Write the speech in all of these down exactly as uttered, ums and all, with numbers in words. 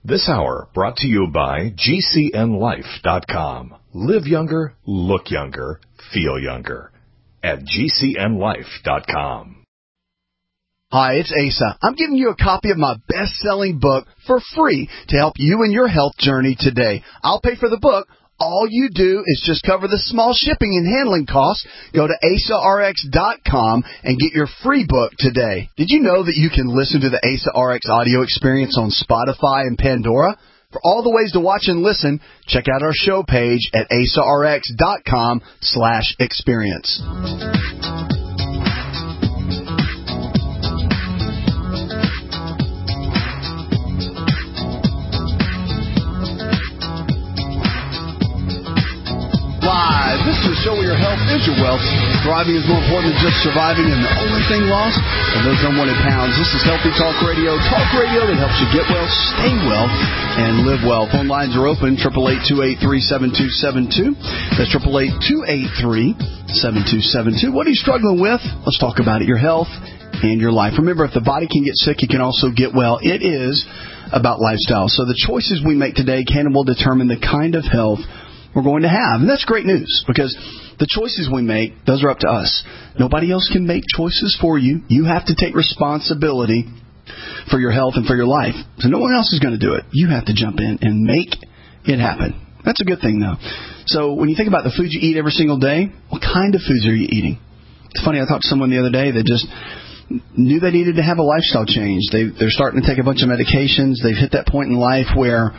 This hour brought to you by G C N life dot com. Live younger, look younger, feel younger at G C N life dot com. Hi, it's Asa. I'm giving you a copy of my best-selling book for free to help you in your health journey today. I'll pay for the book. All you do is just cover the small shipping and handling costs. Go to asa r x dot com and get your free book today. Did you know that you can listen to the Asa R X audio experience on Spotify and Pandora? For all the ways to watch and listen, check out our show page at asa r x dot com slash experience. Live. This is a show where your health is your wealth. Thriving is more important than just surviving, and the only thing lost are those unwanted pounds. This is Healthy Talk Radio. Talk radio that helps you get well, stay well, and live well. Phone lines are open, eight eight eight, two eight three, seven two seven two. That's eight eight eight, two eight three, seven two seven two. What are you struggling with? Let's talk about it, your health and your life. Remember, if the body can get sick, it can also get well. It is about lifestyle. So the choices we make today can and will determine the kind of health we're going to have. And that's great news, because the choices we make, those are up to us. Nobody else can make choices for you. You have to take responsibility for your health and for your life. So no one else is going to do it. You have to jump in and make it happen. That's a good thing, though. So when you think about the food you eat every single day, what kind of foods are you eating? It's funny, I talked to someone the other day that just knew they needed to have a lifestyle change. They, they're starting to take a bunch of medications. They've hit that point in life where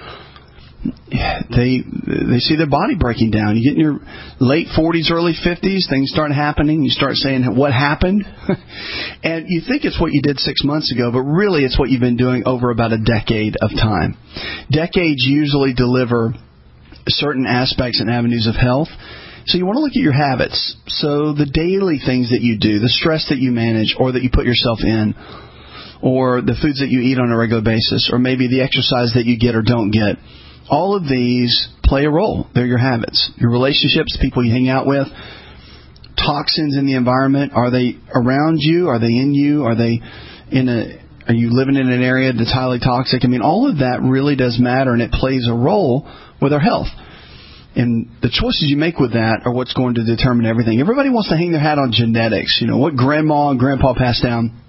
they they see their body breaking down. You get in your late forties, early fifties, things start happening. You start saying, what happened? And you think it's what you did six months ago, but really it's what you've been doing over about a decade of time. Decades usually deliver certain aspects and avenues of health. So you want to look at your habits. So the daily things that you do, the stress that you manage or that you put yourself in, or the foods that you eat on a regular basis, or maybe the exercise that you get or don't get. All of these play a role. They're your habits, your relationships, people you hang out with, toxins in the environment. Are they around you? Are they in you? Are they in a? Are you living in an area that's highly toxic? I mean, all of that really does matter, and it plays a role with our health. And the choices you make with that are what's going to determine everything. Everybody wants to hang their hat on genetics. You know, what grandma and grandpa passed down.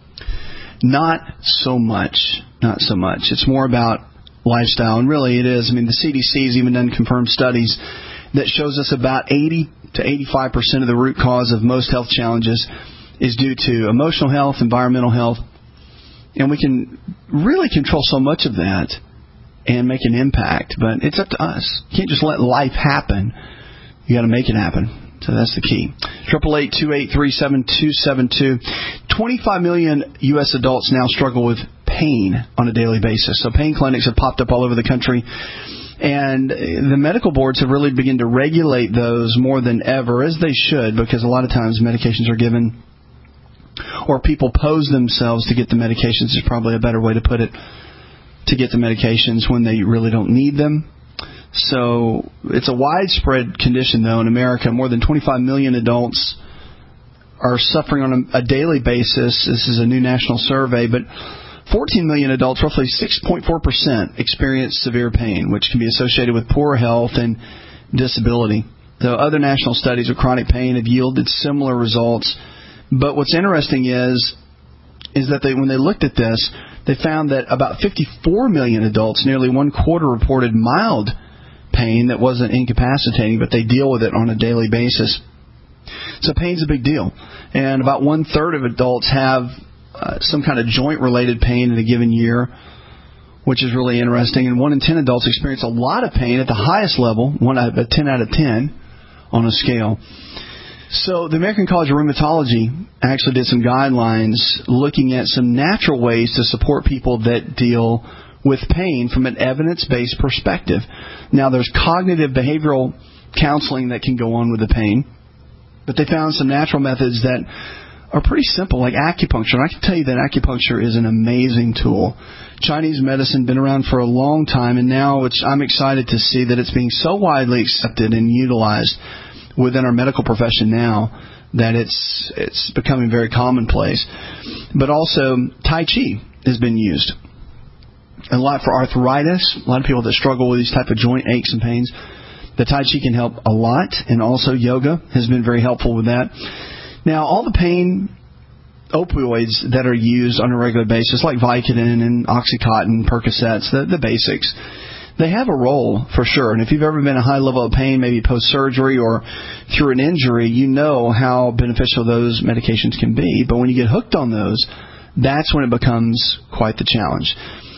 Not so much. Not so much. It's more about lifestyle, and really it is. I mean, the C D C has even done confirmed studies that shows us about eighty to eighty-five percent of the root cause of most health challenges is due to emotional health, environmental health, and we can really control so much of that and make an impact, but it's up to us. You can't just let life happen. You got to make it happen. So that's the key. eight eight eight, two eight three, seven two seven two. twenty-five million U S adults now struggle with pain on a daily basis. So pain clinics have popped up all over the country. And the medical boards have really begun to regulate those more than ever, as they should, because a lot of times medications are given, or people pose themselves to get the medications, is probably a better way to put it, to get the medications when they really don't need them. So it's a widespread condition, though, in America. More than twenty-five million adults are suffering on a, a daily basis. This is a new national survey, but fourteen million adults, roughly six point four percent, experience severe pain, which can be associated with poor health and disability. Though other national studies of chronic pain have yielded similar results. But what's interesting is, is that they, when they looked at this, they found that about fifty-four million adults, nearly one quarter, reported mild pain that wasn't incapacitating, but they deal with it on a daily basis. So pain's a big deal. And about one-third of adults have uh, some kind of joint-related pain in a given year, which is really interesting. And one in ten adults experience a lot of pain at the highest level, one out of ten out of ten on a scale. So the American College of Rheumatology actually did some guidelines looking at some natural ways to support people that deal with pain from an evidence-based perspective. Now, there's cognitive behavioral counseling that can go on with the pain, but they found some natural methods that are pretty simple, like acupuncture. And I can tell you that acupuncture is an amazing tool. Chinese medicine been around for a long time, and now it's, I'm excited to see that it's being so widely accepted and utilized within our medical profession now that it's it's becoming very commonplace. But also, Tai Chi has been used. a lot for arthritis. A lot of people that struggle with these type of joint aches and pains. The Tai Chi can help a lot, and also yoga has been very helpful with that. Now, all the pain opioids that are used on a regular basis, like Vicodin and Oxycontin, Percocets, the, the basics, they have a role for sure. And if you've ever been in a high level of pain, maybe post-surgery or through an injury, you know how beneficial those medications can be. But when you get hooked on those, that's when it becomes quite the challenge.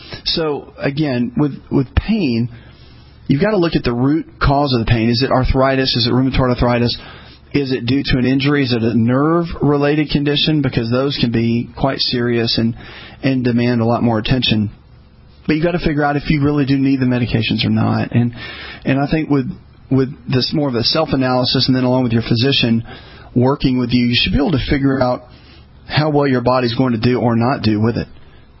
So, again, with, with pain, you've got to look at the root cause of the pain. Is it arthritis? Is it rheumatoid arthritis? Is it due to an injury? Is it a nerve-related condition? Because those can be quite serious and, and demand a lot more attention. But you've got to figure out if you really do need the medications or not. And and I think with with this more of a self-analysis and then along with your physician working with you, you should be able to figure out how well your body's going to do or not do with it.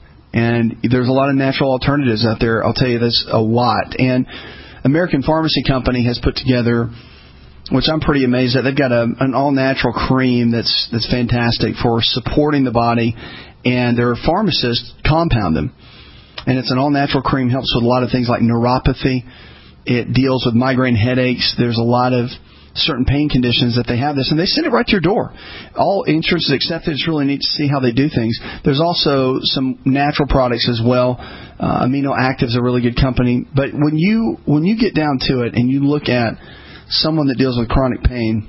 And there's a lot of natural alternatives out there. I'll tell you this a lot. And American Pharmacy Company has put together, which I'm pretty amazed at, they've got a, an all-natural cream that's that's fantastic for supporting the body. And their pharmacists compound them. And it's an all-natural cream, helps with a lot of things like neuropathy. It deals with migraine headaches. There's a lot of certain pain conditions that they have this, and they send it right to your door. All insurance is accepted. It's really neat to see how they do things. There's also some natural products as well. Uh, Amino Active's a really good company. But when you when you get down to it and you look at someone that deals with chronic pain,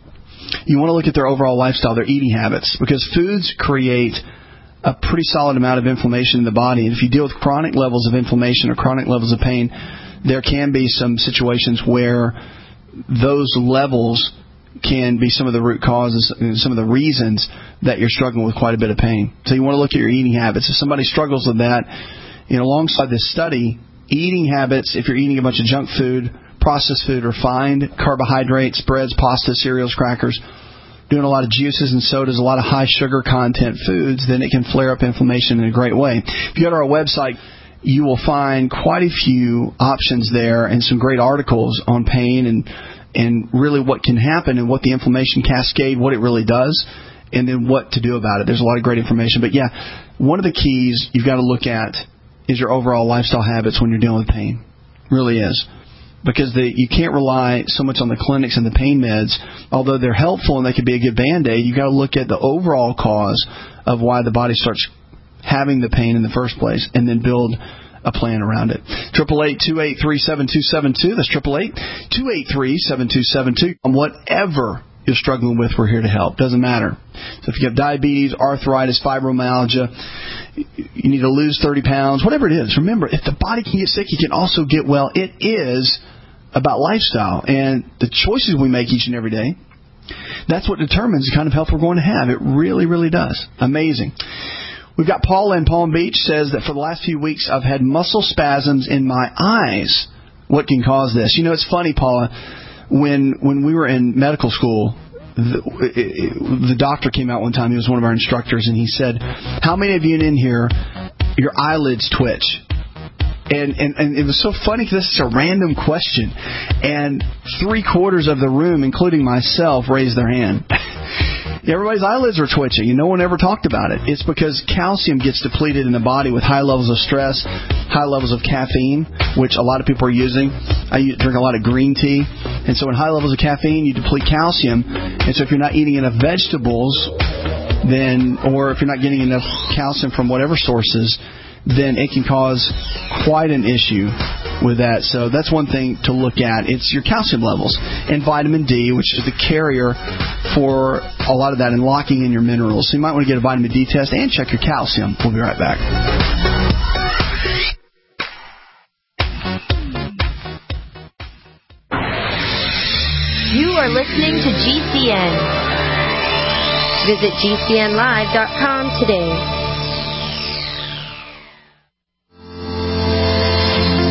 you want to look at their overall lifestyle, their eating habits, because foods create a pretty solid amount of inflammation in the body. And if you deal with chronic levels of inflammation or chronic levels of pain, there can be some situations where those levels can be some of the root causes, some of the reasons that you're struggling with quite a bit of pain. So you want to look at your eating habits. If somebody struggles with that, you know, alongside this study, eating habits, if you're eating a bunch of junk food, processed food, refined carbohydrates, breads, pasta, cereals, crackers, doing a lot of juices and sodas, a lot of high sugar content foods, then it can flare up inflammation in a great way. If you go to our website, you will find quite a few options there and some great articles on pain and and really what can happen and what the inflammation cascade, what it really does, and then what to do about it. There's a lot of great information. But, yeah, one of the keys you've got to look at is your overall lifestyle habits when you're dealing with pain. It really is. Because the, you can't rely so much on the clinics and the pain meds. Although they're helpful and they could be a good Band-Aid, you've got to look at the overall cause of why the body starts having the pain in the first place and then build a plan around it. triple eight, two eight three, seven two seven two. That's triple eight, two eight three, seven two seven two. On whatever you're struggling with, we're here to help. Doesn't matter. So if you have diabetes, arthritis, fibromyalgia, you need to lose thirty pounds, whatever it is, remember, if the body can get sick, you can also get well. It is about lifestyle and the choices we make each and every day. That's what determines the kind of health we're going to have. It really, really does. Amazing. We've got Paula in Palm Beach, says that for the last few weeks I've had muscle spasms in my eyes. What can cause this? You know, it's funny, Paula, when when we were in medical school, the, the doctor came out one time. He was one of our instructors, and he said, how many of you in here, your eyelids twitch? And, and, and it was so funny because this is a random question. And three quarters of the room, including myself, raised their hand. Everybody's eyelids are twitching, and no one ever talked about it. It's because calcium gets depleted in the body with high levels of stress, high levels of caffeine, which a lot of people are using. I drink a lot of green tea. And so in high levels of caffeine, you deplete calcium. And so if you're not eating enough vegetables, then, or if you're not getting enough calcium from whatever sources, then it can cause quite an issue with that. So that's one thing to look at. It's your calcium levels and vitamin D, which is the carrier for a lot of that and locking in your minerals. So you might want to get a vitamin D test and check your calcium. We'll be right back. You are listening to G C N. Visit G C N live dot com today.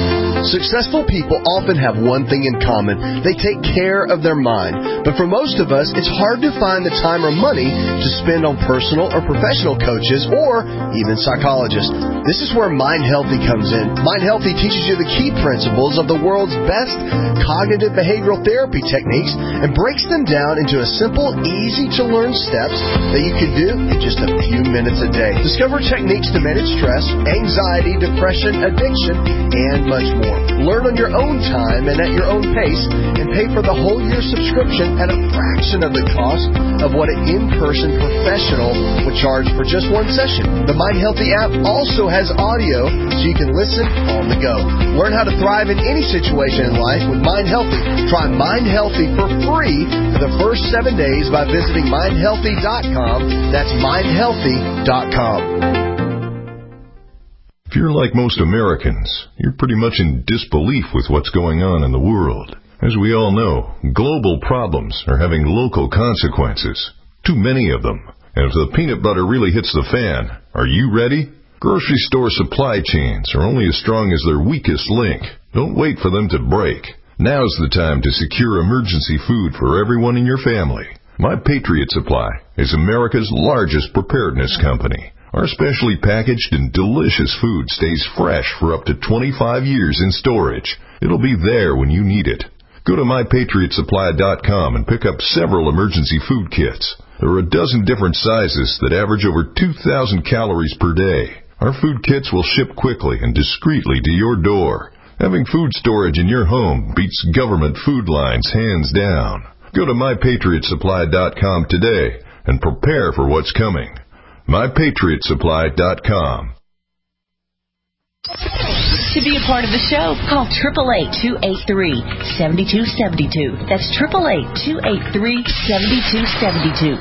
Successful people often have one thing in common. They take care of their mind. But for most of us, it's hard to find the time or money to spend on personal or professional coaches or even psychologists. This is where Mind Healthy comes in. Mind Healthy teaches you the key principles of the world's best cognitive behavioral therapy techniques and breaks them down into a simple, easy-to-learn steps that you can do in just a few minutes a day. Discover techniques to manage stress, anxiety, depression, addiction, and much more. Learn on your own time and at your own pace, and pay for the whole year subscription at a fraction of the cost of what an in-person professional would charge for just one session. The Mind Healthy app also has audio so you can listen on the go. Learn how to thrive in any situation in life with Mind Healthy. Try Mind Healthy for free for the first seven days by visiting mind healthy dot com. That's mind healthy dot com. If you're like most Americans, you're pretty much in disbelief with what's going on in the world. As we all know, global problems are having local consequences. Too many of them. And if the peanut butter really hits the fan, are you ready? Grocery store supply chains are only as strong as their weakest link. Don't wait for them to break. Now's the time to secure emergency food for everyone in your family. My Patriot Supply is America's largest preparedness company. Our specially packaged and delicious food stays fresh for up to twenty-five years in storage. It'll be there when you need it. Go to my patriot supply dot com and pick up several emergency food kits. There are a dozen different sizes that average over two thousand calories per day. Our food kits will ship quickly and discreetly to your door. Having food storage in your home beats government food lines hands down. Go to my patriot supply dot com today and prepare for what's coming. my patriot supply dot com. To be a part of the show, call eight eight eight, two eight three, seven two seven two. That's eight eight eight, two eight three, seven two seven two.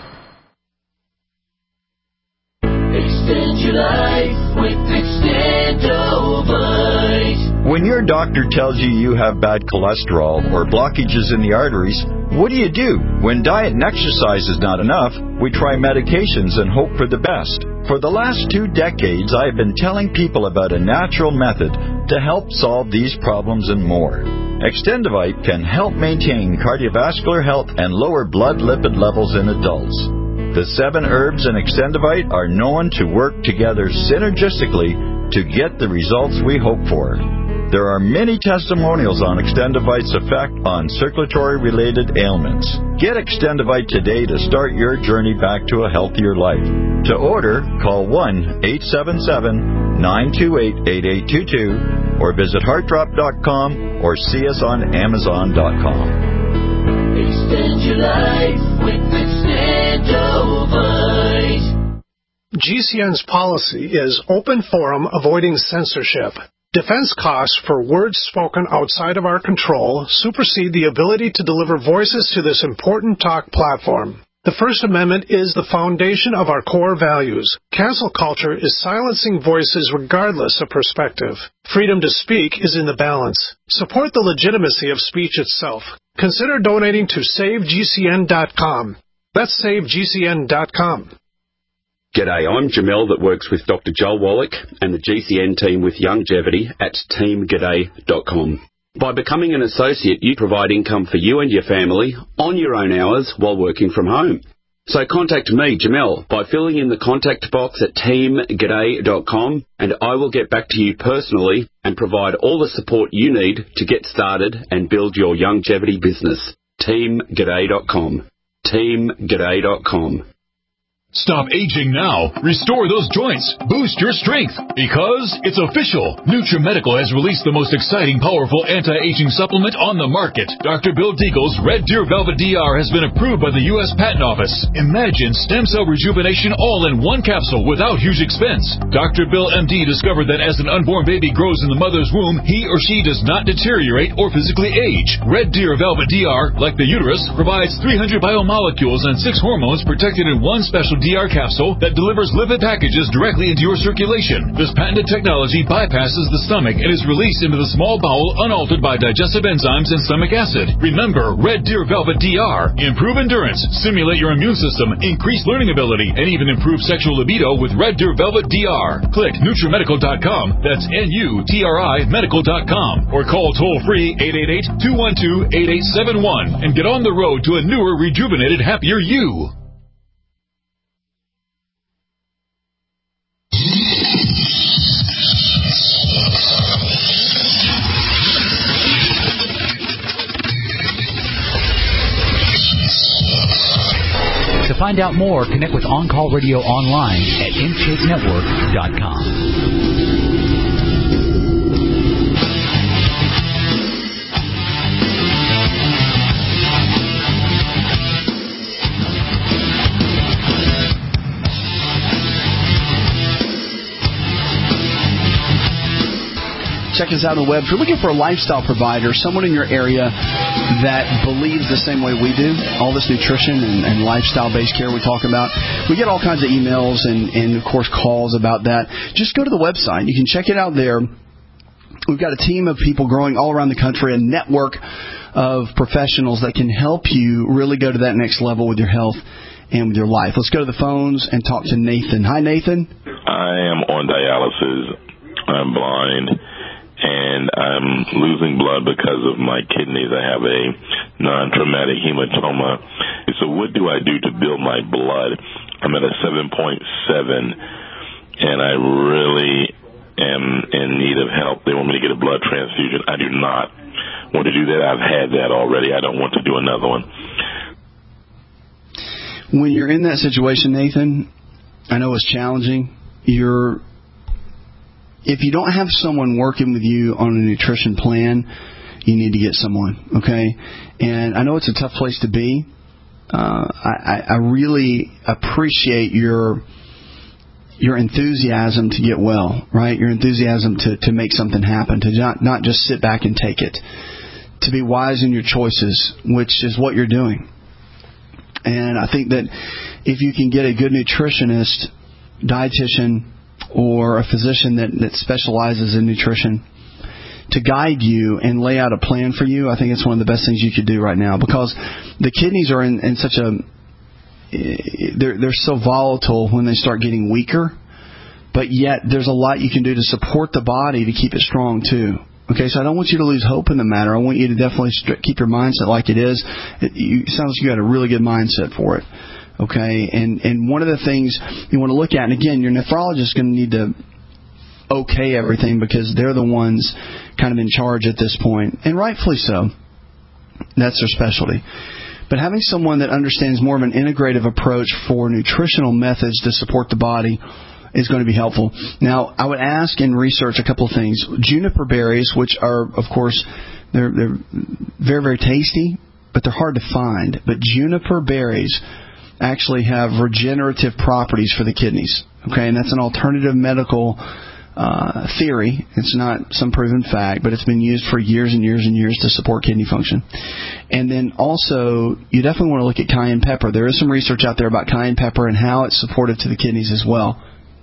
Extend your life with Extendovite. When your doctor tells you you have bad cholesterol or blockages in the arteries, what do you do? When diet and exercise is not enough, we try medications and hope for the best. For the last two decades, I have been telling people about a natural method to help solve these problems and more. Extendovite can help maintain cardiovascular health and lower blood lipid levels in adults. The seven herbs in Extendovite are known to work together synergistically to get the results we hope for. There are many testimonials on Extendovite's effect on circulatory-related ailments. Get Extendovite today to start your journey back to a healthier life. To order, call one eight seven seven, nine two eight, eight eight two two or visit heart drop dot com or see us on amazon dot com. Extend your life with Extendovite. G C N's policy is open forum, avoiding censorship. Defense costs for words spoken outside of our control supersede the ability to deliver voices to this important talk platform. The First Amendment is the foundation of our core values. Cancel culture is silencing voices regardless of perspective. Freedom to speak is in the balance. Support the legitimacy of speech itself. Consider donating to save G C N dot com. That's save G C N dot com. G'day, I'm Jamel that works with Doctor Joel Wallach and the G C N team with Longevity at team g'day dot com. By becoming an associate, you provide income for you and your family on your own hours while working from home. So contact me, Jamel, by filling in the contact box at team g'day dot com, and I will get back to you personally and provide all the support you need to get started and build your longevity business. team g'day dot com. team g'day dot com. Stop aging now. Restore those joints. Boost your strength. Because it's official. NutriMedical has released the most exciting, powerful anti-aging supplement on the market. Doctor Bill Deagle's Red Deer Velvet D R has been approved by the U S Patent Office. Imagine stem cell rejuvenation all in one capsule without huge expense. Doctor Bill M D discovered that as an unborn baby grows in the mother's womb, he or she does not deteriorate or physically age. Red Deer Velvet D R, like the uterus, provides three hundred biomolecules and six hormones protected in one special D R capsule that delivers lipid packages directly into your circulation. This patented technology bypasses the stomach and is released into the small bowel unaltered by digestive enzymes and stomach acid. Remember, Red Deer Velvet D R. Improve endurance, stimulate your immune system, increase learning ability, and even improve sexual libido with Red Deer Velvet D R. Click Nutrimedical dot com. That's N U T R I medical dot com. Or call toll-free eight eight eight, two one two, eight eight seven one and get on the road to a newer, rejuvenated, happier you. To find out more, connect with On Call Radio online at intake network dot com. Check us out on the web. If you're looking for a lifestyle provider, someone in your area that believes the same way we do, all this nutrition and, and lifestyle-based care we talk about, we get all kinds of emails and, and, of course, calls about that. Just go to the website. You can check it out there. We've got a team of people growing all around the country, a network of professionals that can help you really go to that next level with your health and with your life. Let's go to the phones and talk to Nathan. Hi, Nathan. I am on dialysis. I'm blind. And I'm losing blood because of my kidneys. I have a non-traumatic hematoma. So what do I do to build my blood? I'm at a seven point seven, and I really am in need of help. They want me to get a blood transfusion. I do not want to do that. I've had that already. I don't want to do another one. When you're in that situation, Nathan, I know it's challenging. You're If you don't have someone working with you on a nutrition plan, you need to get someone, okay? And I know it's a tough place to be. Uh, I, I really appreciate your your enthusiasm to get well, right? Your enthusiasm to, to make something happen, to not, not just sit back and take it, to be wise in your choices, which is what you're doing. And I think that if you can get a good nutritionist, dietitian, or a physician that, that specializes in nutrition to guide you and lay out a plan for you, I think it's one of the best things you could do right now, because the kidneys are in, in such a they're they're so volatile when they start getting weaker, but yet there's a lot you can do to support the body to keep it strong too. Okay, so I don't want you to lose hope in the matter. I want you to definitely keep your mindset like it is. It, you, it sounds like you got a really good mindset for it. Okay, and, and one of the things you want to look at, and again, your nephrologist is going to need to okay everything because they're the ones kind of in charge at this point, and rightfully so. That's their specialty. But having someone that understands more of an integrative approach for nutritional methods to support the body is going to be helpful. Now, I would ask and research a couple of things. Juniper berries, which are, of course, they're, they're very, very tasty, but they're hard to find. But juniper berries actually have regenerative properties for the kidneys. Okay, and that's an alternative medical uh, theory. It's not some proven fact, but it's been used for years and years and years to support kidney function. And then also, you definitely want to look at cayenne pepper. There is some research out there about cayenne pepper and how it's supportive to the kidneys as well.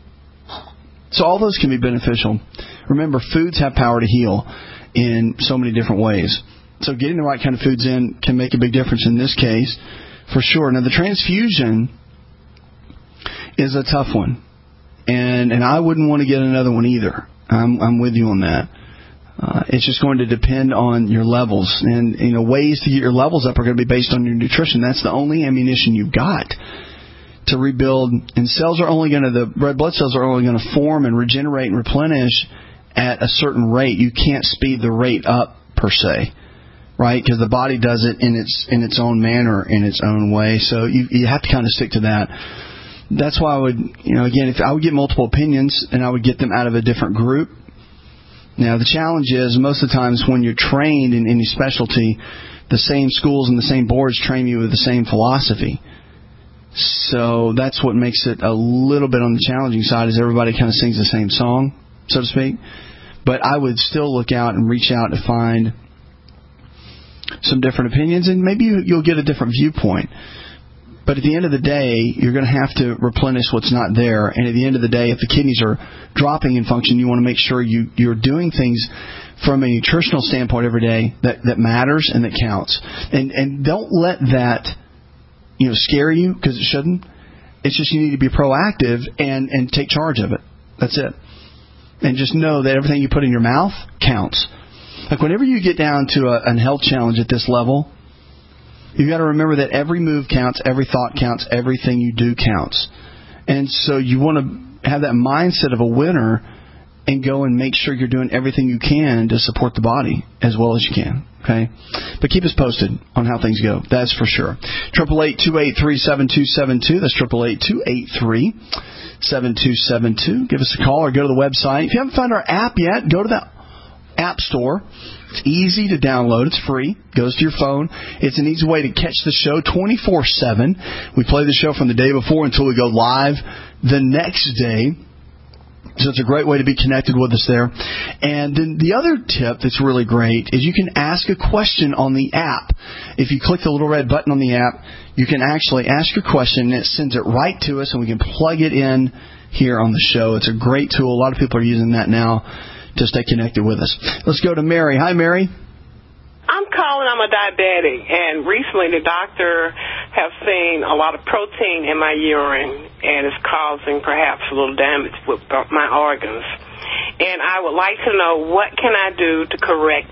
So all those can be beneficial. Remember, foods have power to heal in so many different ways. So getting the right kind of foods in can make a big difference in this case. For sure. Now, the transfusion is a tough one, and and I wouldn't want to get another one either. I'm, I'm with you on that. Uh, it's just going to depend on your levels, and you know ways to get your levels up are going to be based on your nutrition. That's the only ammunition you've got to rebuild. And cells are only going to the red blood cells are only going to form and regenerate and replenish at a certain rate. You can't speed the rate up per se. Right, because the body does it in its in its own manner, in its own way. So you you have to kind of stick to that. That's why I would, you know, again, if I would get multiple opinions and I would get them out of a different group. Now the challenge is most of the times when you're trained in any specialty, the same schools and the same boards train you with the same philosophy. So that's what makes it a little bit on the challenging side, is everybody kind of sings the same song, so to speak. But I would still look out and reach out to find some different opinions, and maybe you'll get a different viewpoint. But at the end of the day, you're going to have to replenish what's not there. And at the end of the day, if the kidneys are dropping in function, you want to make sure you, you're doing things from a nutritional standpoint every day that, that matters and that counts. And and don't let that, you know, scare you, because it shouldn't. It's just you need to be proactive and, and take charge of it. That's it. And just know that everything you put in your mouth counts. Like whenever you get down to a, a health challenge at this level, you've got to remember that every move counts, every thought counts, everything you do counts. And so you want to have that mindset of a winner and go and make sure you're doing everything you can to support the body as well as you can. Okay? But keep us posted on how things go. That's for sure. eight eight eight, two eight three, seven two seven two. That's eight eight eight, two eight three, seven two seven two. Give us a call or go to the website. If you haven't found our app yet, go to the App Store. It's easy to download. It's free. It goes to your phone. It's an easy way to catch the show twenty-four seven. We play the show from the day before until we go live the next day. So it's a great way to be connected with us there. And then the other tip that's really great is you can ask a question on the app. If you click the little red button on the app, you can actually ask your question, and it sends it right to us, and we can plug it in here on the show. It's a great tool. A lot of people are using that now to stay connected with us. Let's go to Mary. Hi, Mary. I'm calling. I'm a diabetic, and recently the doctor has seen a lot of protein in my urine, and it's causing perhaps a little damage with my organs. And I would like to know, what can I do to correct?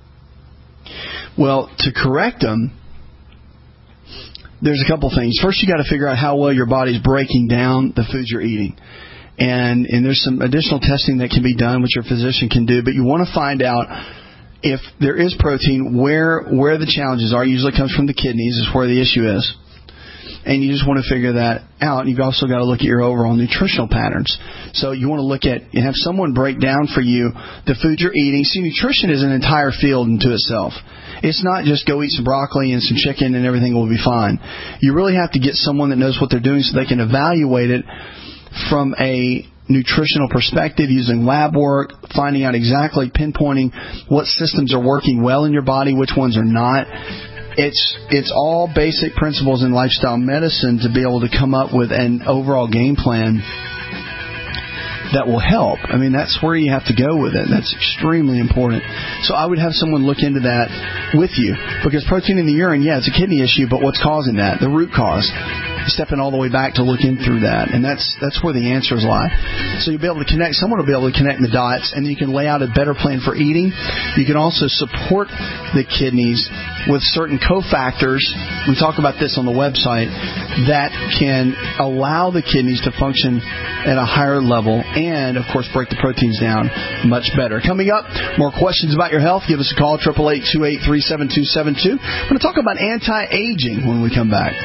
Well, to correct them, there's a couple things. First, you got to figure out how well your body's breaking down the foods you're eating. And, and there's some additional testing that can be done, which your physician can do. But you want to find out if there is protein, where where the challenges are. It usually comes from the kidneys, is where the issue is. And you just want to figure that out. You've also got to look at your overall nutritional patterns. So you want to look at and have someone break down for you the food you're eating. See, nutrition is an entire field unto itself. It's not just go eat some broccoli and some chicken and everything will be fine. You really have to get someone that knows what they're doing so they can evaluate it from a nutritional perspective, using lab work, finding out exactly, pinpointing what systems are working well in your body, which ones are not. It's it's all basic principles in lifestyle medicine to be able to come up with an overall game plan that will help. I mean, that's where you have to go with it. That's extremely important. So I would have someone look into that with you, because protein in the urine, yeah, it's a kidney issue, but what's causing that? The root cause. Stepping all the way back to look in through that, and that's that's where the answers lie. So you'll be able to connect. Someone will be able to connect the dots, and you can lay out a better plan for eating. You can also support the kidneys with certain cofactors. We talk about this on the website that can allow the kidneys to function at a higher level, and of course break the proteins down much better. Coming up, more questions about your health. Give us a call, eight eight eight, two eight three, seven two seven two. I'm going to talk about anti-aging when we come back.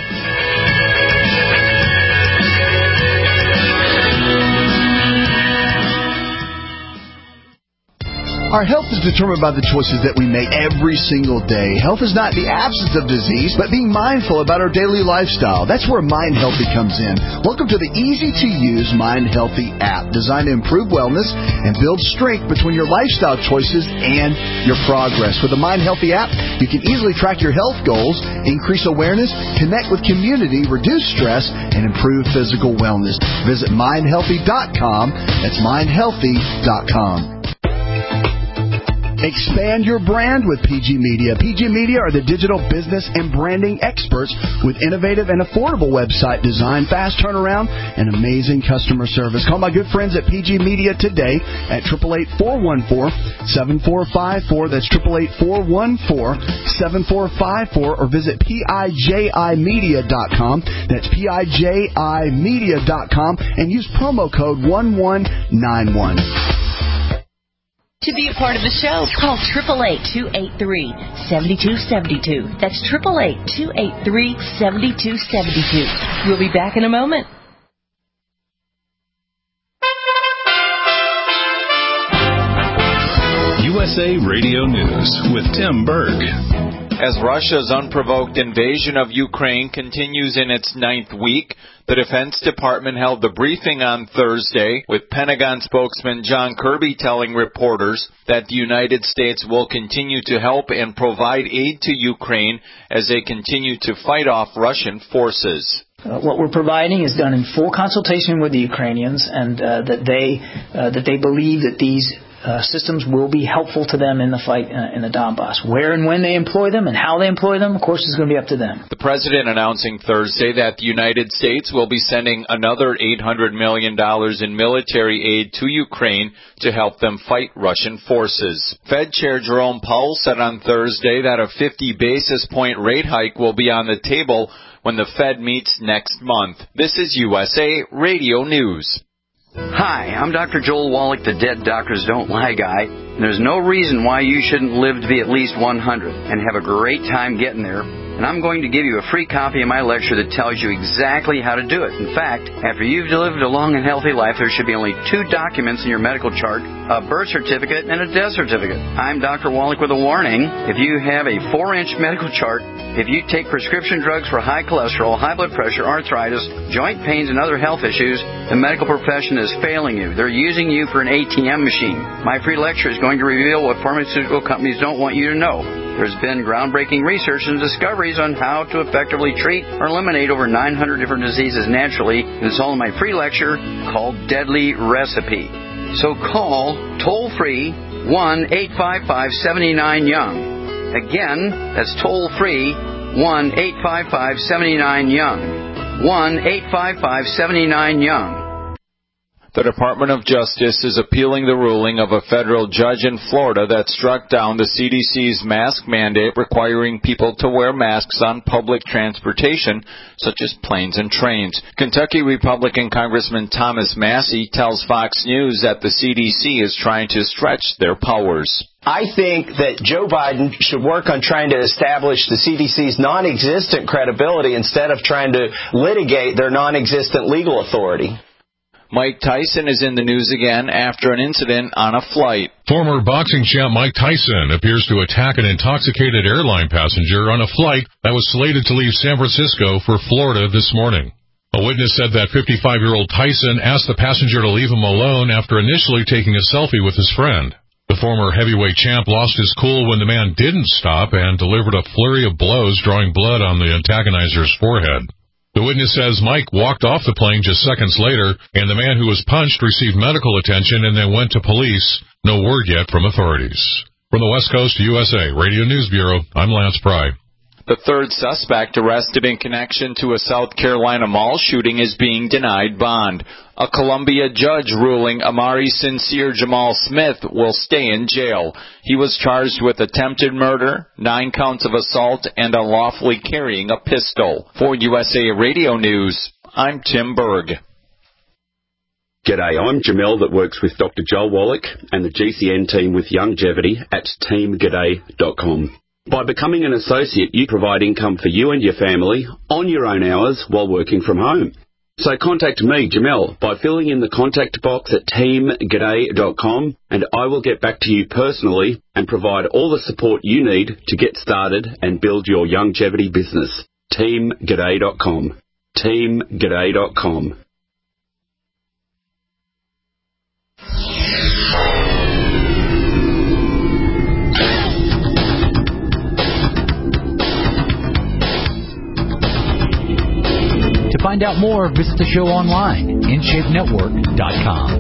Our health is determined by the choices that we make every single day. Health is not the absence of disease, but being mindful about our daily lifestyle. That's where Mind Healthy comes in. Welcome to the easy-to-use Mind Healthy app, designed to improve wellness and build strength between your lifestyle choices and your progress. With the Mind Healthy app, you can easily track your health goals, increase awareness, connect with community, reduce stress, and improve physical wellness. Visit mind healthy dot com. That's mind healthy dot com. Expand your brand with P G Media. P G Media are the digital business and branding experts with innovative and affordable website design, fast turnaround, and amazing customer service. Call my good friends at P G Media today at eight eight eight, four one four, seven four five four. That's eight eight eight, four one four, seven four five four, or visit P I J I media dot com. That's P I J I media dot com, and use promo code one one nine one. To be a part of the show, call eight eight eight, two eight three, seven two seven two. That's eight eight eight, two eight three, seven two seven two. We'll be back in a moment. U S A Radio News with Tim Berg. As Russia's unprovoked invasion of Ukraine continues in its ninth week, the Defense Department held a briefing on Thursday with Pentagon spokesman John Kirby telling reporters that the United States will continue to help and provide aid to Ukraine as they continue to fight off Russian forces. Uh, what we're providing is done in full consultation with the Ukrainians, and uh, that they uh, that they believe that these Uh, systems will be helpful to them in the fight uh, in the Donbass. Where and when they employ them and how they employ them, of course, is going to be up to them. The president announcing Thursday that the United States will be sending another eight hundred million dollars in military aid to Ukraine to help them fight Russian forces. Fed Chair Jerome Powell said on Thursday that a fifty basis point rate hike will be on the table when the Fed meets next month. This is U S A Radio News. Hi, I'm Doctor Joel Wallach, the Dead Doctors Don't Lie guy. And there's no reason why you shouldn't live to be at least one hundred and have a great time getting there. And I'm going to give you a free copy of my lecture that tells you exactly how to do it. In fact, after you've lived a long and healthy life, there should be only two documents in your medical chart, a birth certificate and a death certificate. I'm Doctor Wallach with a warning. If you have a four-inch medical chart, if you take prescription drugs for high cholesterol, high blood pressure, arthritis, joint pains, and other health issues, the medical profession is failing you. They're using you for an A T M machine. My free lecture is going to reveal what pharmaceutical companies don't want you to know. There's been groundbreaking research and discoveries on how to effectively treat or eliminate over nine hundred different diseases naturally. And it's all in my free lecture called Deadly Recipe. So call toll-free one eight five five, seven nine, young. Again, that's toll-free one eight five five, seven nine, young. one eight five five, seven nine, young. The Department of Justice is appealing the ruling of a federal judge in Florida that struck down the C D C's mask mandate requiring people to wear masks on public transportation, such as planes and trains. Kentucky Republican Congressman Thomas Massey tells Fox News that the C D C is trying to stretch their powers. I think that Joe Biden should work on trying to establish the C D C's non-existent credibility instead of trying to litigate their non-existent legal authority. Mike Tyson is in the news again after an incident on a flight. Former boxing champ Mike Tyson appears to attack an intoxicated airline passenger on a flight that was slated to leave San Francisco for Florida this morning. A witness said that fifty-five-year-old Tyson asked the passenger to leave him alone after initially taking a selfie with his friend. The former heavyweight champ lost his cool when the man didn't stop and delivered a flurry of blows, drawing blood on the antagonizer's forehead. The witness says Mike walked off the plane just seconds later, and the man who was punched received medical attention and then went to police. No word yet from authorities. From the West Coast U S A Radio News Bureau, I'm Lance Pry. The third suspect arrested in connection to a South Carolina mall shooting is being denied bond. A Columbia judge ruling Amari Sincere Jamal Smith will stay in jail. He was charged with attempted murder, nine counts of assault, and unlawfully carrying a pistol. For U S A Radio News, I'm Tim Berg. G'day, I'm Jamel that works with Doctor Joel Wallach and the G C N team with Youngevity at team g'day dot com. By becoming an associate, you provide income for you and your family on your own hours while working from home. So contact me, Jamel, by filling in the contact box at team g'day dot com, and I will get back to you personally and provide all the support you need to get started and build your Youngevity business. team g'day dot com. team g'day dot com. To find out more, visit the show online, in shape network dot com.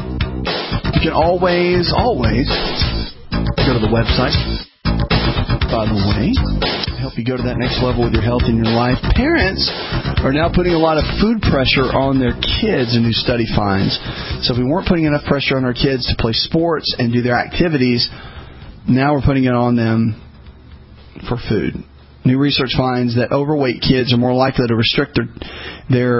Always, always go to the website by the way, help you go to that next level with your health and your life. Parents are now putting a lot of food pressure on their kids, a new study finds. So if we weren't putting enough pressure on our kids to play sports and do their activities, now we're putting it on them for food. New research finds that overweight kids are more likely to restrict their their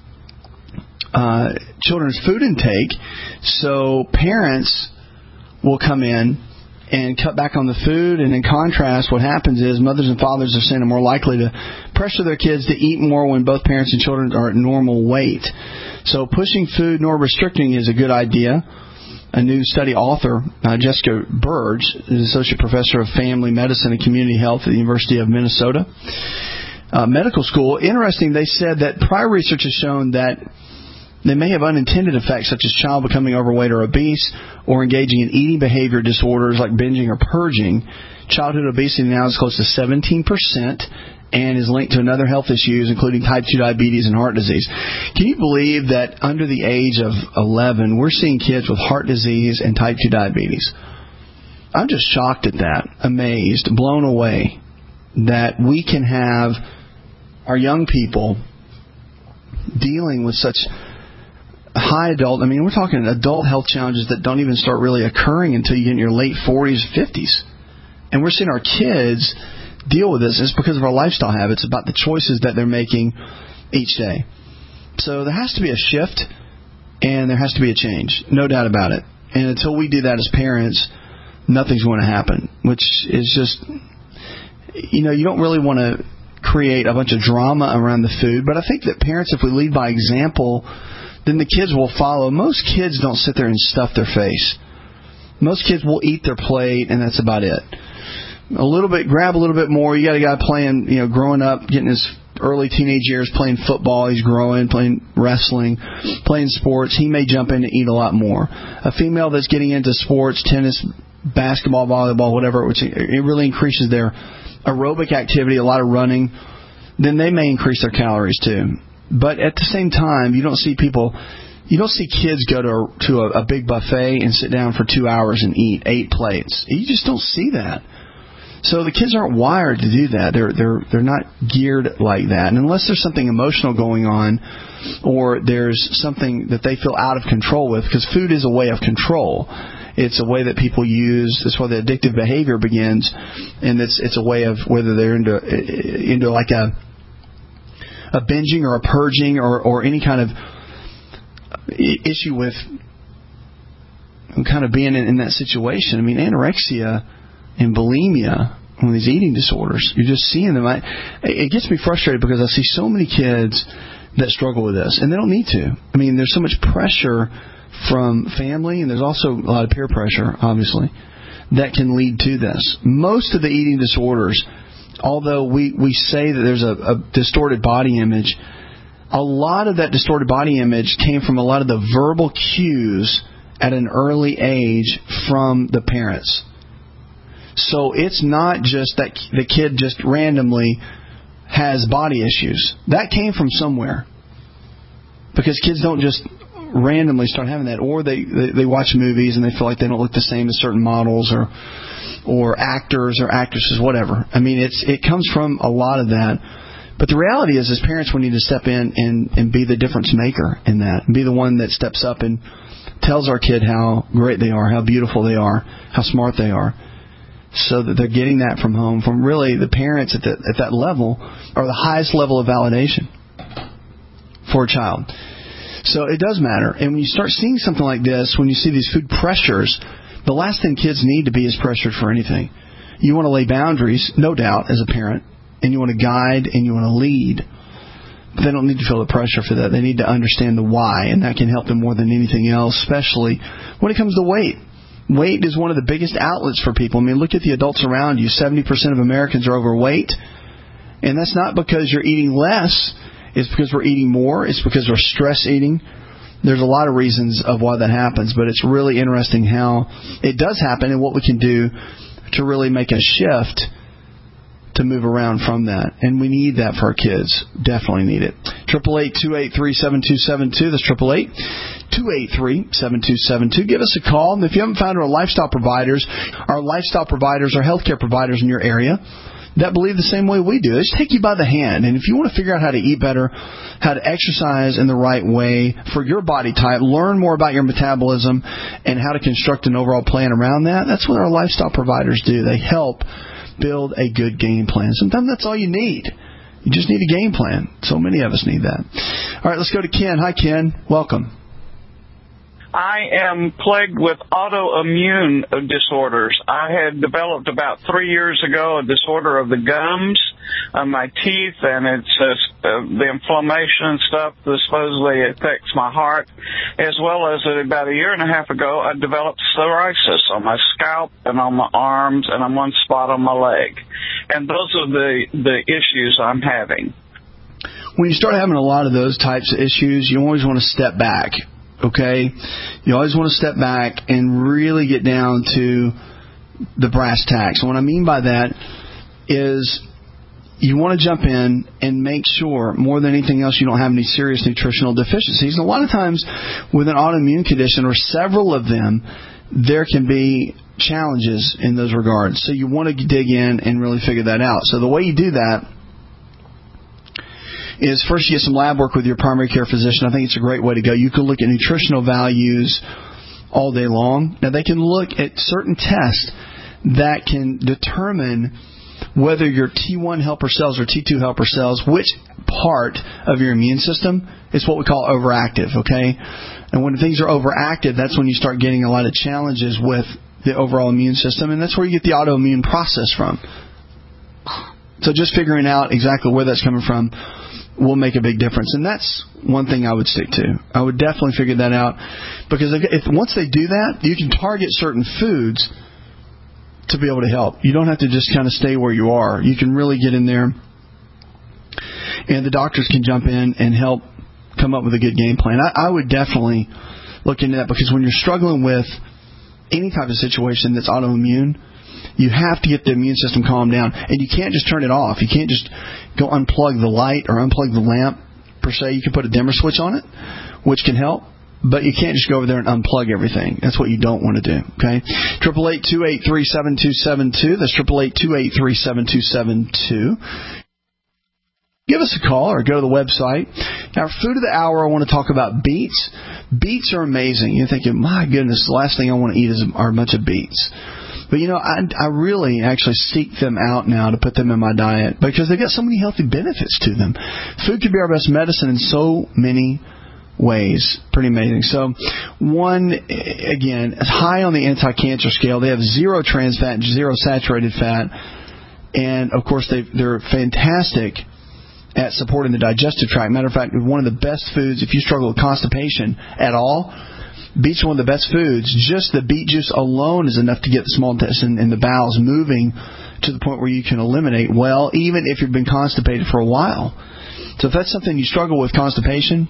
uh, children's food intake. So parents will come in and cut back on the food, and in contrast, what happens is mothers and fathers are saying are more likely to pressure their kids to eat more when both parents and children are at normal weight. So pushing food nor restricting is a good idea. A new study author, uh, Jessica Burge, is Associate Professor of Family Medicine and Community Health at the University of Minnesota uh, Medical School. Interesting, they said that prior research has shown that they may have unintended effects such as child becoming overweight or obese or engaging in eating behavior disorders like binging or purging. Childhood obesity now is close to seventeen percent and is linked to another health issues, including type two diabetes and heart disease. Can you believe that under the age of eleven, we're seeing kids with heart disease and type two diabetes? I'm just shocked at that, amazed, blown away that we can have our young people dealing with such high adult, I mean, we're talking adult health challenges that don't even start really occurring until you get in your late forties, fifties. And we're seeing our kids deal with this. It's because of our lifestyle habits, about the choices that they're making each day. So there has to be a shift, and there has to be a change, no doubt about it. And until we do that as parents, nothing's going to happen, which is just, you know, you don't really want to create a bunch of drama around the food. But I think that parents, if we lead by example, then the kids will follow. Most kids don't sit there and stuff their face. Most kids will eat their plate, and that's about it. A little bit, grab a little bit more. You got a guy playing, you know, growing up, getting his early teenage years, playing football. He's growing, playing wrestling, playing sports. He may jump in and eat a lot more. A female that's getting into sports, tennis, basketball, volleyball, whatever, which it really increases their aerobic activity, a lot of running, then they may increase their calories too. But at the same time, you don't see people, you don't see kids go to a, to a, a big buffet and sit down for two hours and eat eight plates. You just don't see that. So the kids aren't wired to do that. They're they're they're not geared like that. And unless there's something emotional going on, or there's something that they feel out of control with, because food is a way of control. It's a way that people use. That's where the addictive behavior begins, and it's it's a way of whether they're into into like a a binging or a purging or or any kind of issue with kind of being in, in that situation. I mean, anorexia and bulimia, one of these eating disorders, you're just seeing them. I, it gets me frustrated because I see so many kids that struggle with this, and they don't need to. I mean, there's so much pressure from family, and there's also a lot of peer pressure, obviously, that can lead to this. Most of the eating disorders, although we, we say that there's a, a distorted body image, a lot of that distorted body image came from a lot of the verbal cues at an early age from the parents. So it's not just that the kid just randomly has body issues. That came from somewhere. Because kids don't just randomly start having that, or they, they, they watch movies and they feel like they don't look the same as certain models or or actors or actresses, whatever. I mean, it's it comes from a lot of that. But the reality is, as parents, we need to step in and, and be the difference maker in that. And be the one that steps up and tells our kid how great they are, how beautiful they are, how smart they are. So that they're getting that from home, from really the parents at, the, at that level, are the highest level of validation for a child. So it does matter. And when you start seeing something like this, when you see these food pressures, the last thing kids need to be is pressured for anything. You want to lay boundaries, no doubt, as a parent, and you want to guide and you want to lead. But they don't need to feel the pressure for that. They need to understand the why, and that can help them more than anything else, especially when it comes to weight. Weight is one of the biggest outlets for people. I mean, look at the adults around you. seventy percent of Americans are overweight. And that's not because you're eating less. It's because we're eating more. It's because we're stress eating. There's a lot of reasons of why that happens. But it's really interesting how it does happen and what we can do to really make a shift to move around from that. And we need that for our kids. Definitely need it. eight eight eight, two eight three, seven two seven two. That's eight eight eight, two eight three, seven two seven two. Give us a call. And if you haven't found our lifestyle providers, our lifestyle providers are healthcare providers in your area that believe the same way we do. They just take you by the hand. And if you want to figure out how to eat better, how to exercise in the right way for your body type, learn more about your metabolism and how to construct an overall plan around that, that's what our lifestyle providers do. They help build a good game plan. Sometimes that's all you need. You just need a game plan. So many of us need that. All right, let's go to Ken. Hi, Ken. Welcome. I am plagued with autoimmune disorders. I had developed about three years ago a disorder of the gums, of my teeth, and it's uh, the inflammation and stuff that supposedly affects my heart, as well as uh, about a year and a half ago I developed psoriasis on my scalp and on my arms and on one spot on my leg. And those are the, the issues I'm having. When you start having a lot of those types of issues, you always want to step back. Okay, you always want to step back and really get down to the brass tacks. And what I mean by that is you want to jump in and make sure, more than anything else, you don't have any serious nutritional deficiencies. And a lot of times with an autoimmune condition or several of them, there can be challenges in those regards. So you want to dig in and really figure that out. So the way you do that is first you get some lab work with your primary care physician. I think it's a great way to go. You can look at nutritional values all day long. Now, they can look at certain tests that can determine whether your T one helper cells or T two helper cells, which part of your immune system is what we call overactive, okay? And when things are overactive, that's when you start getting a lot of challenges with the overall immune system, and that's where you get the autoimmune process from. So just figuring out exactly where that's coming from will make a big difference. And that's one thing I would stick to. I would definitely figure that out, because if, if once they do that, you can target certain foods to be able to help. You don't have to just kind of stay where you are. You can really get in there, and the doctors can jump in and help come up with a good game plan. I, I would definitely look into that, because when you're struggling with any type of situation that's autoimmune, you have to get the immune system calmed down, and you can't just turn it off. You can't just go unplug the light or unplug the lamp, per se. You can put a dimmer switch on it, which can help, but you can't just go over there and unplug everything. That's what you don't want to do, okay? eight eight eight, two eight three, seven two seven two. That's eight eight eight, two eight three, seven two seven two. Give us a call or go to the website. Now, for food of the hour, I want to talk about beets. Beets are amazing. You're thinking, my goodness, the last thing I want to eat is are a bunch of beets. But, you know, I, I really actually seek them out now to put them in my diet, because they've got so many healthy benefits to them. Food can be our best medicine in so many ways. Pretty amazing. So, one, again, high on the anti-cancer scale. They have zero trans fat, zero saturated fat. And, of course, they they're fantastic at supporting the digestive tract. Matter of fact, one of the best foods, if you struggle with constipation at all, beets are one of the best foods. Just the beet juice alone is enough to get the small intestine and the bowels moving to the point where you can eliminate well, even if you've been constipated for a while. So if that's something you struggle with, constipation,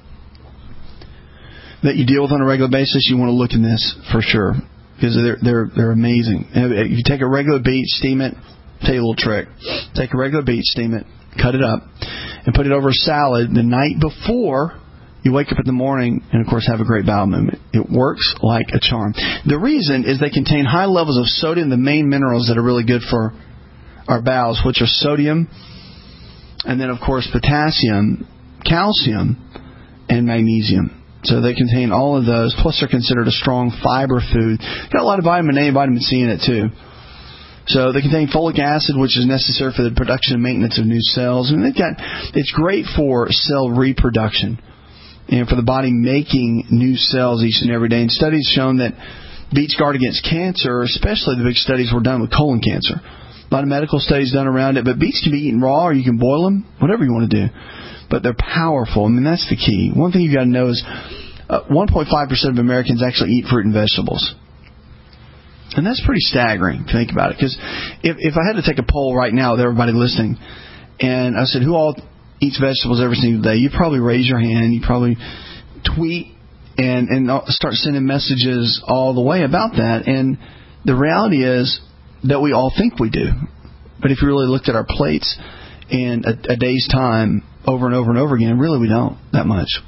that you deal with on a regular basis, you want to look in this for sure, because they're they're they're amazing. If you take a regular beet, steam it. I'll tell you a little trick. Take a regular beet, steam it, cut it up, and put it over a salad the night before you wake up in the morning, and, of course, have a great bowel movement. It works like a charm. The reason is they contain high levels of sodium, the main minerals that are really good for our bowels, which are sodium, and then, of course, potassium, calcium, and magnesium. So they contain all of those, plus they're considered a strong fiber food. Got a lot of vitamin A and vitamin C in it, too. So they contain folic acid, which is necessary for the production and maintenance of new cells. And they've got, it's great for cell reproduction and for the body making new cells each and every day. And studies shown that beets guard against cancer, especially the big studies were done with colon cancer. A lot of medical studies done around it. But beets can be eaten raw, or you can boil them, whatever you want to do. But they're powerful. I mean, that's the key. One thing you've got to know is uh, one point five percent of Americans actually eat fruit and vegetables. And that's pretty staggering to think about it. Because if, if I had to take a poll right now with everybody listening, and I said, who all eats vegetables every single day, you'd probably raise your hand. You'd probably tweet and, and start sending messages all the way about that. And the reality is that we all think we do. But if you really looked at our plates in a, a day's time over and over and over again, really we don't that much.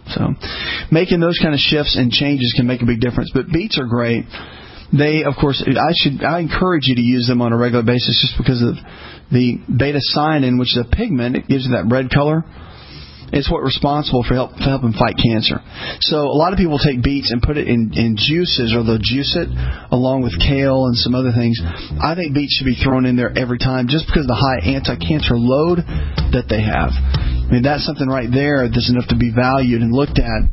So making those kind of shifts and changes can make a big difference. But beets are great. They, of course, I should I encourage you to use them on a regular basis just because of the beta-cyanin, which is a pigment. It gives you that red color. It's what's responsible for help, to helping fight cancer. So a lot of people take beets and put it in, in juices, or they'll juice it along with kale and some other things. I think beets should be thrown in there every time just because of the high anti-cancer load that they have. I mean, that's something right there that's enough to be valued and looked at.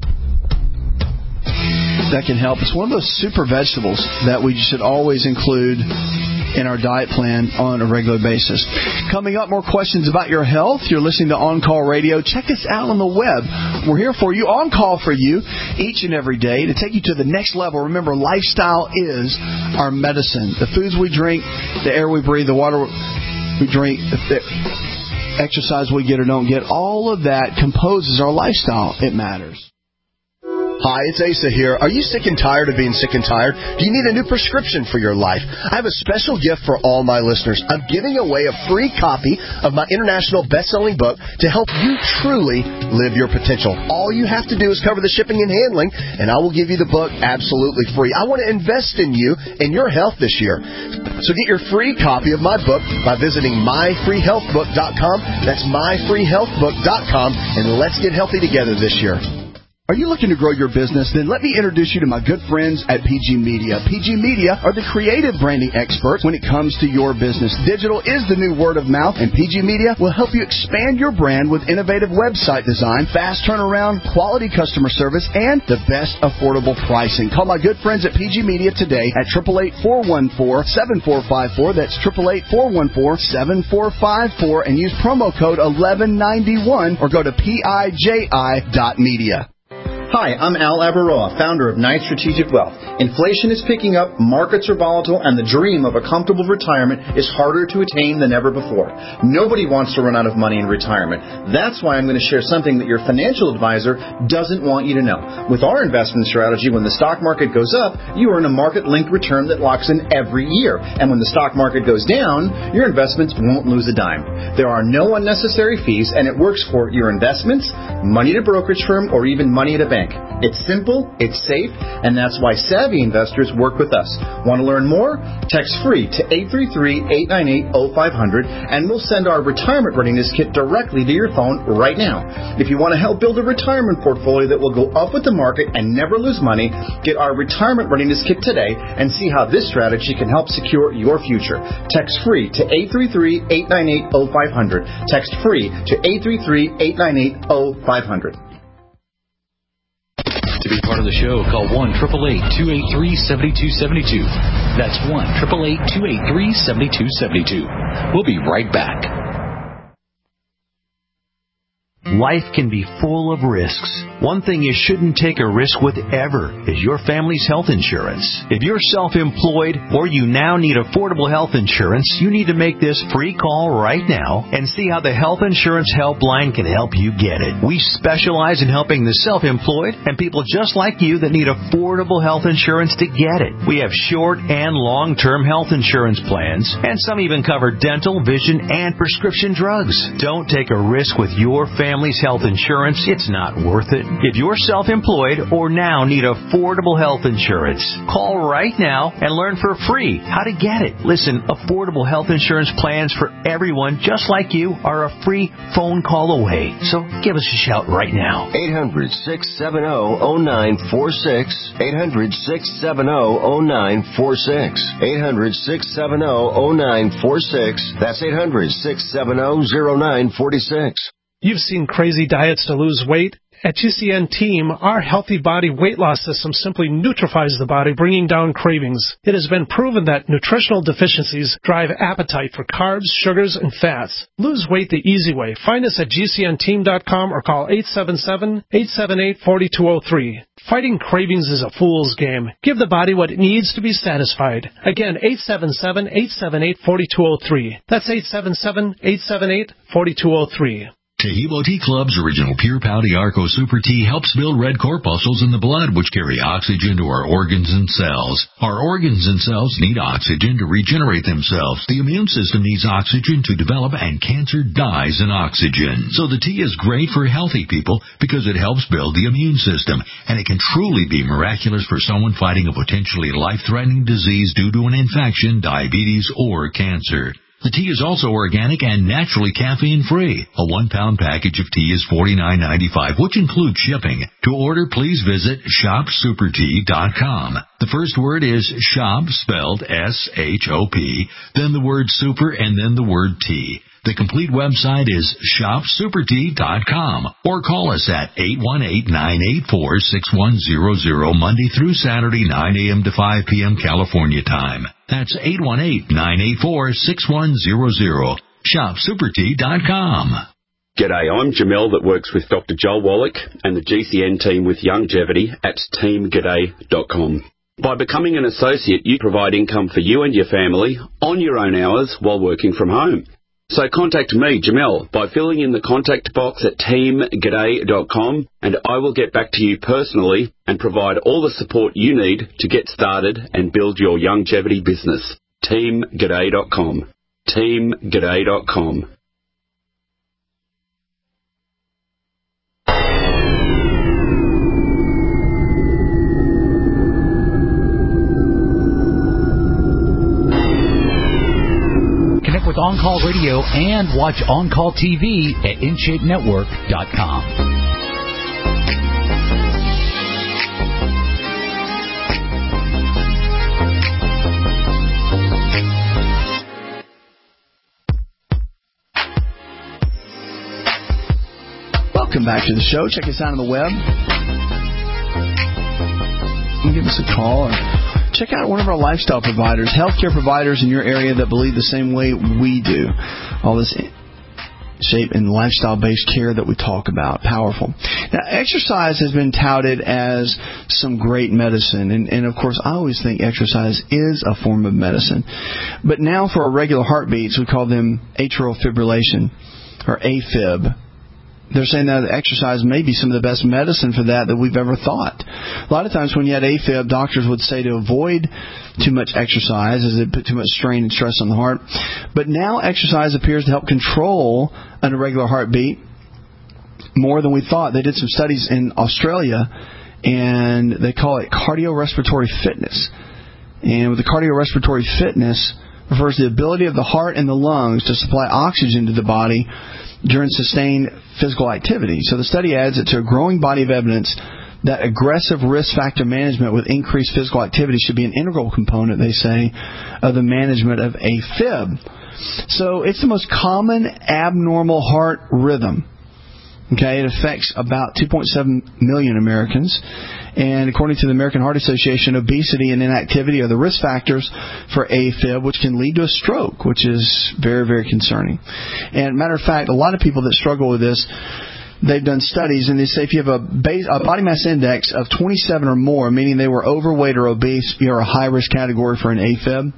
That can help. It's one of those super vegetables that we should always include in our diet plan on a regular basis. Coming up, more questions about your health. You're listening to On Call Radio. Check us out on the web. We're here for you, on call for you, each and every day to take you to the next level. Remember, lifestyle is our medicine. The foods we drink, the air we breathe, the water we drink, the exercise we get or don't get, all of that composes our lifestyle. It matters. Hi, it's Asa here. Are you sick and tired of being sick and tired? Do you need a new prescription for your life? I have a special gift for all my listeners. I'm giving away a free copy of my international best-selling book to help you truly live your potential. All you have to do is cover the shipping and handling, and I will give you the book absolutely free. I want to invest in you and your health this year. So get your free copy of my book by visiting my free health book dot com. That's my free health book dot com, and let's get healthy together this year. Are you looking to grow your business? Then let me introduce you to my good friends at P G Media. P G Media are the creative branding experts when it comes to your business. Digital is the new word of mouth, and P G Media will help you expand your brand with innovative website design, fast turnaround, quality customer service, and the best affordable pricing. Call my good friends at P G Media today at eight eight eight, four one four, seven four five four. That's eight eight eight, four one four, seven four five four, and use promo code eleven ninety-one or go to P I J I dot media. Hi, I'm Al Abaroa, founder of Knight Strategic Wealth. Inflation is picking up, markets are volatile, and the dream of a comfortable retirement is harder to attain than ever before. Nobody wants to run out of money in retirement. That's why I'm going to share something that your financial advisor doesn't want you to know. With our investment strategy, when the stock market goes up, you earn a market-linked return that locks in every year. And when the stock market goes down, your investments won't lose a dime. There are no unnecessary fees, and it works for your investments, money at a brokerage firm, or even money at a bank. It's simple, it's safe, and that's why savvy investors work with us. Want to learn more? Text FREE to eight three three, eight nine eight, zero five zero zero, and we'll send our retirement readiness kit directly to your phone right now. If you want to help build a retirement portfolio that will go up with the market and never lose money, get our retirement readiness kit today and see how this strategy can help secure your future. Text FREE to eight three three, eight nine eight, zero five zero zero. Text FREE to eight three three, eight nine eight, zero five zero zero. To be part of the show, call one eight eight eight, two eight three, seven two seven two. That's one eight eight eight, two eight three, seven two seven two. We'll be right back. Life can be full of risks. One thing you shouldn't take a risk with ever is your family's health insurance. If you're self-employed or you now need affordable health insurance, you need to make this free call right now and see how the Health Insurance Helpline can help you get it. We specialize in helping the self-employed and people just like you that need affordable health insurance to get it. We have short and long-term health insurance plans, and some even cover dental, vision, and prescription drugs. Don't take a risk with your family. Family's health insurance, it's not worth it. If you're self-employed or now need affordable health insurance, call right now and learn for free how to get it. Listen, affordable health insurance plans for everyone just like you are a free phone call away. So give us a shout right now. eight hundred, six seven zero, zero nine four six. eight hundred, six seven zero, zero nine four six. eight hundred, six seven zero, zero nine four six. That's eight hundred, six seven zero, zero nine four six. You've seen crazy diets to lose weight. At G C N Team, our Healthy Body Weight Loss System simply neutralizes the body, bringing down cravings. It has been proven that nutritional deficiencies drive appetite for carbs, sugars, and fats. Lose weight the easy way. Find us at G C N team dot com or call eight seven seven, eight seven eight, four two zero three. Fighting cravings is a fool's game. Give the body what it needs to be satisfied. Again, eight seven seven, eight seven eight, four two zero three. That's eight seven seven, eight seven eight, four two zero three. Tahibo Tea Club's original Pure Pouty Arco Super Tea helps build red corpuscles in the blood, which carry oxygen to our organs and cells. Our organs and cells need oxygen to regenerate themselves. The immune system needs oxygen to develop, and cancer dies in oxygen. So the tea is great for healthy people because it helps build the immune system, and it can truly be miraculous for someone fighting a potentially life-threatening disease due to an infection, diabetes, or cancer. The tea is also organic and naturally caffeine-free. A one-pound package of tea is forty-nine ninety-five, which includes shipping. To order, please visit shop super tea dot com. The first word is shop, spelled S H O P, then the word super, and then the word tea. The complete website is shop super tea dot com, or call us at eight one eight, nine eight four, six one zero zero Monday through Saturday, nine a.m. to five p.m. California time. That's eight one eight, nine eight four, six one zero zero. shop super tea dot com. G'day, I'm Jamel that works with Doctor Joel Wallach and the G C N team with Longevity at team g'day dot com. By becoming an associate, you provide income for you and your family on your own hours while working from home. So contact me, Jamel, by filling in the contact box at team g'day dot com, and I will get back to you personally and provide all the support you need to get started and build your longevity business. team g'day dot com. team g'day dot com. Connect with On Call Radio and watch On Call T V at in shape network dot com. Welcome back to the show. Check us out on the web. You can give us a call or check out one of our lifestyle providers, healthcare providers in your area that believe the same way we do. All this shape and lifestyle-based care that we talk about. Powerful. Now, exercise has been touted as some great medicine. And, and, of course, I always think exercise is a form of medicine. But now for our regular heartbeats, we call them atrial fibrillation, or AFib. They're saying that exercise may be some of the best medicine for that that we've ever thought. A lot of times when you had AFib, doctors would say to avoid too much exercise as it put too much strain and stress on the heart. But now exercise appears to help control an irregular heartbeat more than we thought. They did some studies in Australia, and they call it cardiorespiratory fitness. And with the cardiorespiratory fitness refers to the ability of the heart and the lungs to supply oxygen to the body during sustained physical activity. So the study adds it to a growing body of evidence that aggressive risk factor management with increased physical activity should be an integral component, they say, of the management of AFib. So it's the most common abnormal heart rhythm. Okay, it affects about two point seven million Americans. And according to the American Heart Association, obesity and inactivity are the risk factors for AFib, which can lead to a stroke, which is very, very concerning. And matter of fact, a lot of people that struggle with this, they've done studies, and they say if you have a, base, a body mass index of twenty-seven or more, meaning they were overweight or obese, you're a high-risk category for an AFib,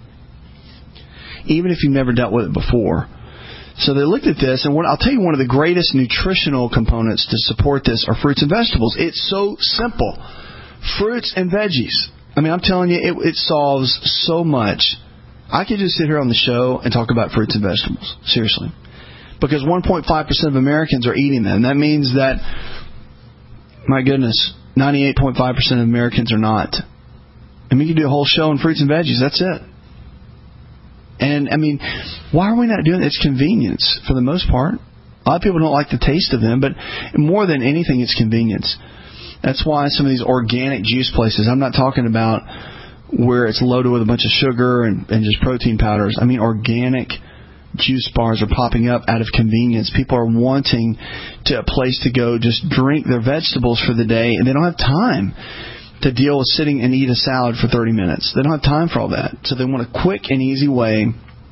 even if you've never dealt with it before. So they looked at this, and what, I'll tell you one of the greatest nutritional components to support this are fruits and vegetables. It's so simple. Fruits and veggies. I mean, I'm telling you, it, it solves so much. I could just sit here on the show and talk about fruits and vegetables. Seriously. Because one point five percent of Americans are eating them. That means that, my goodness, ninety-eight point five percent of Americans are not. And we could do a whole show on fruits and veggies. That's it. And, I mean, why are we not doing it? It's convenience for the most part. A lot of people don't like the taste of them, but more than anything, it's convenience. That's why some of these organic juice places, I'm not talking about where it's loaded with a bunch of sugar and, and just protein powders. I mean, organic juice bars are popping up out of convenience. People are wanting to a place to go just drink their vegetables for the day, and they don't have time to deal with sitting and eat a salad for thirty minutes. They don't have time for all that. So they want a quick and easy way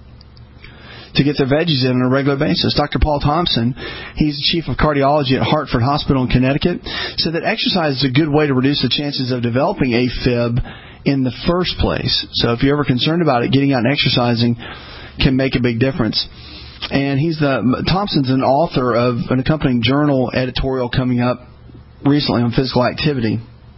to get their veggies in on a regular basis. Doctor Paul Thompson, he's the chief of cardiology at Hartford Hospital in Connecticut, said that exercise is a good way to reduce the chances of developing AFib in the first place. So if you're ever concerned about it, getting out and exercising can make a big difference. And he's the Thompson's an author of an accompanying journal editorial coming up recently on physical activity.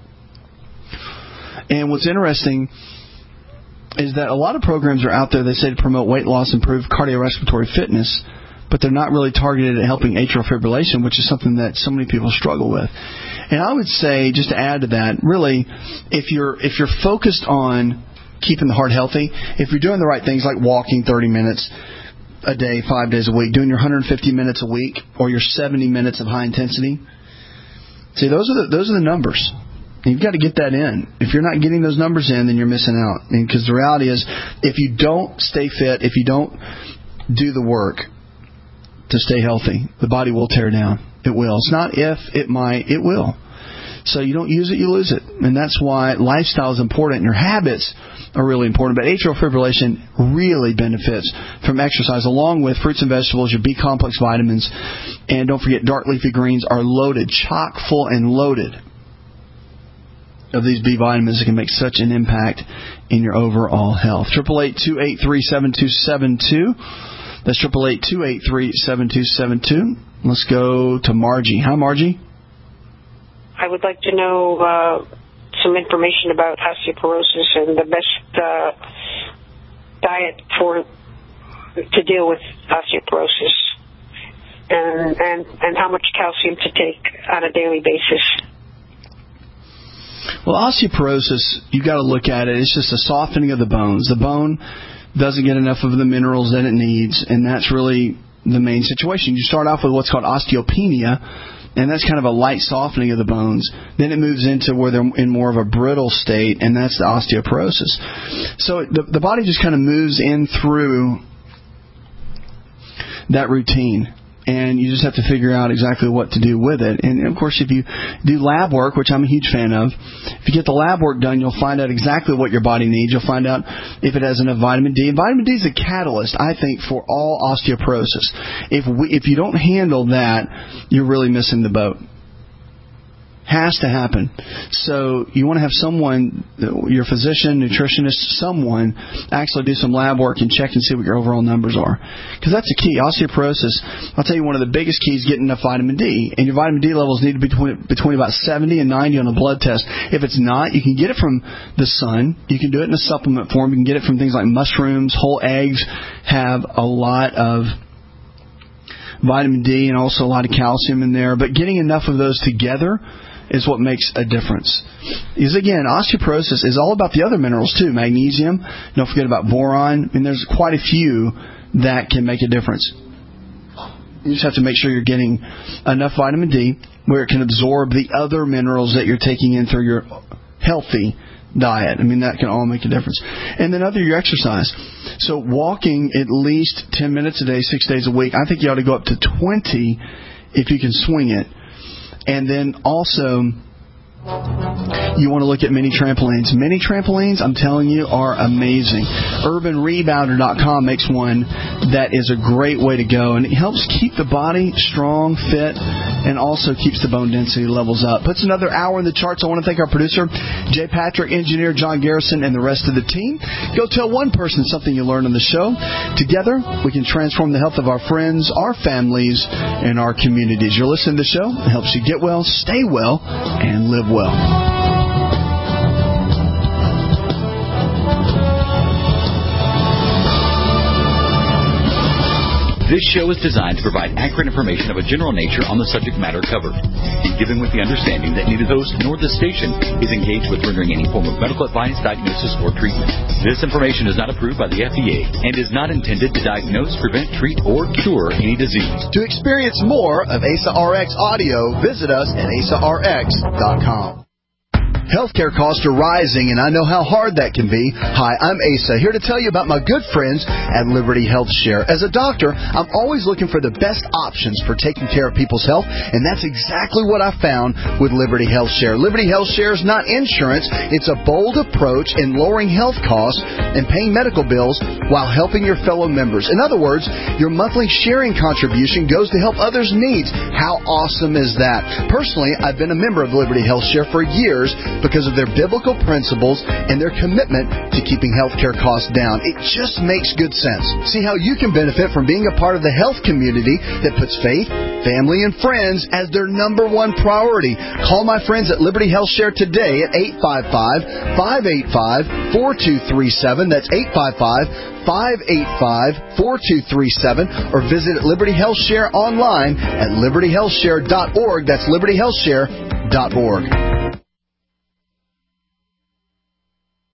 And what's interesting is that a lot of programs are out there that say to promote weight loss, improve cardiorespiratory fitness, but they're not really targeted at helping atrial fibrillation, which is something that so many people struggle with. And I would say, just to add to that, really, if you're if you're focused on keeping the heart healthy, if you're doing the right things like walking thirty minutes a day, five days a week, doing your one hundred fifty minutes a week, or your seventy minutes of high intensity, see, those are the those are the numbers. You've got to get that in. If you're not getting those numbers in, then you're missing out. Because the reality is, if you don't stay fit, if you don't do the work to stay healthy, the body will tear down. It will. It's not if, it might, it will. So you don't use it, you lose it. And that's why lifestyle is important. Your habits are really important. But atrial fibrillation really benefits from exercise, along with fruits and vegetables, your B-complex vitamins. And don't forget, dark leafy greens are loaded, chock full and loaded of these B vitamins that can make such an impact in your overall health. eight eight eight, two eight three, seven two seven two. That's eight eight eight, two eight three, seven two seven two. Let's go to Margie. Hi, Margie. I would like to know uh, some information about osteoporosis and the best uh, diet for to deal with osteoporosis, and, and and how much calcium to take on a daily basis. Well, osteoporosis, you've got to look at it. It's just a softening of the bones. The bone doesn't get enough of the minerals that it needs, and that's really the main situation. You start off with what's called osteopenia, and that's kind of a light softening of the bones. Then it moves into where they're in more of a brittle state, and that's the osteoporosis. So the, the body just kind of moves in through that routine. And you just have to figure out exactly what to do with it. And, of course, if you do lab work, which I'm a huge fan of, if you get the lab work done, you'll find out exactly what your body needs. You'll find out if it has enough vitamin D. And vitamin D is a catalyst, I think, for all osteoporosis. If we, if you don't handle that, you're really missing the boat. Has to happen. So you want to have someone, your physician, nutritionist, someone actually do some lab work and check and see what your overall numbers are. Because that's the key. Osteoporosis, I'll tell you, one of the biggest keys is getting enough vitamin D. And your vitamin D levels need to be between, between about seventy and ninety on a blood test. If it's not, you can get it from the sun. You can do it in a supplement form. You can get it from things like mushrooms. Whole eggs have a lot of vitamin D and also a lot of calcium in there. But getting enough of those together is what makes a difference. Because again, osteoporosis is all about the other minerals too. Magnesium, don't forget about boron. I mean, there's quite a few that can make a difference. You just have to make sure you're getting enough vitamin D where it can absorb the other minerals that you're taking in through your healthy diet. I mean, that can all make a difference. And then other your exercise. So walking at least ten minutes a day, six days a week. I think you ought to go up to twenty if you can swing it. And then also, you want to look at mini trampolines. Mini trampolines, I'm telling you, are amazing. Urban Rebounder dot com makes one that is a great way to go. And it helps keep the body strong, fit, and also keeps the bone density levels up. Puts another hour in the charts. I want to thank our producer, Jay Patrick, engineer John Garrison, and the rest of the team. Go tell one person something you learned on the show. Together, we can transform the health of our friends, our families, and our communities. You're listening to the show. It helps you get well, stay well, and live well. This show is designed to provide accurate information of a general nature on the subject matter covered, and given with the understanding that neither the host nor the station is engaged with rendering any form of medical advice, diagnosis, or treatment. This information is not approved by the F D A and is not intended to diagnose, prevent, treat, or cure any disease. To experience more of A S A R X audio, visit us at A S A R X dot com. Healthcare costs are rising, and I know how hard that can be. Hi, I'm Asa, here to tell you about my good friends at Liberty Health Share. As a doctor, I'm always looking for the best options for taking care of people's health, and that's exactly what I found with Liberty Health Share. Liberty Health Share is not insurance. It's a bold approach in lowering health costs and paying medical bills while helping your fellow members. In other words, your monthly sharing contribution goes to help others' needs. How awesome is that? Personally, I've been a member of Liberty Health Share for years, because of their biblical principles and their commitment to keeping healthcare costs down. It just makes good sense. See how you can benefit from being a part of the health community that puts faith, family, and friends as their number one priority. Call my friends at Liberty Health Share today at eight five five, five eight five, four two three seven. That's eight five five, five eight five, four two three seven, or visit Liberty Health Share online at liberty health share dot org. That's liberty health share dot org.